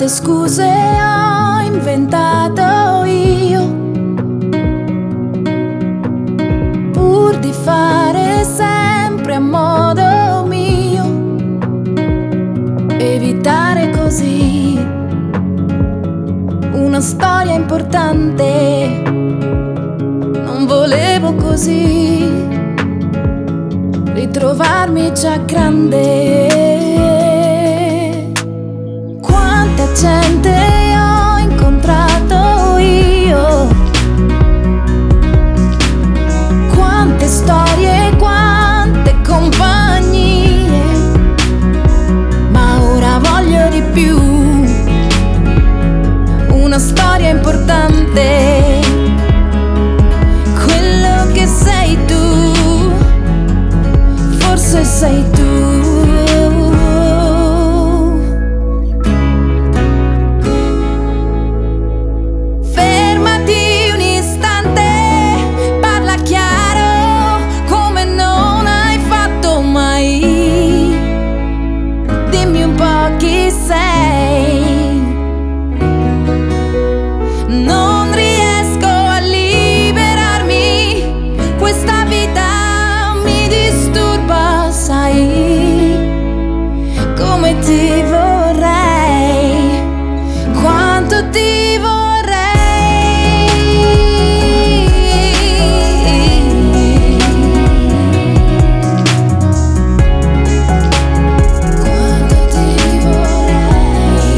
Quante scuse ho inventato io pur di fare sempre a modo mio, evitare così una storia importante. Non volevo così ritrovarmi già grande. Quanta gente ho incontrato io, quante storie, quante compagnie, ma ora voglio di più, una storia importante. Quello che sei tu, forse sei tu. Non riesco a liberarmi, questa vita mi disturba, sai, come ti vorrei, quanto ti vorrei. Quanto ti vorrei.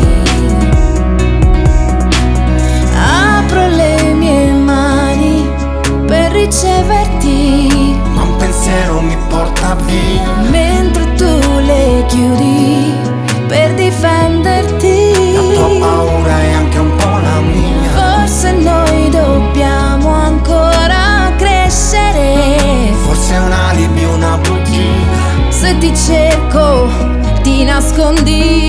Apro le mie mani per riceverti, ma un pensiero mi porta via, mentre tu le chiudi per difenderti. la tua paura è anche un po' la mia. Forse noi dobbiamo ancora crescere, Forse è un alibi, una bugia. se ti cerco ti nascondi.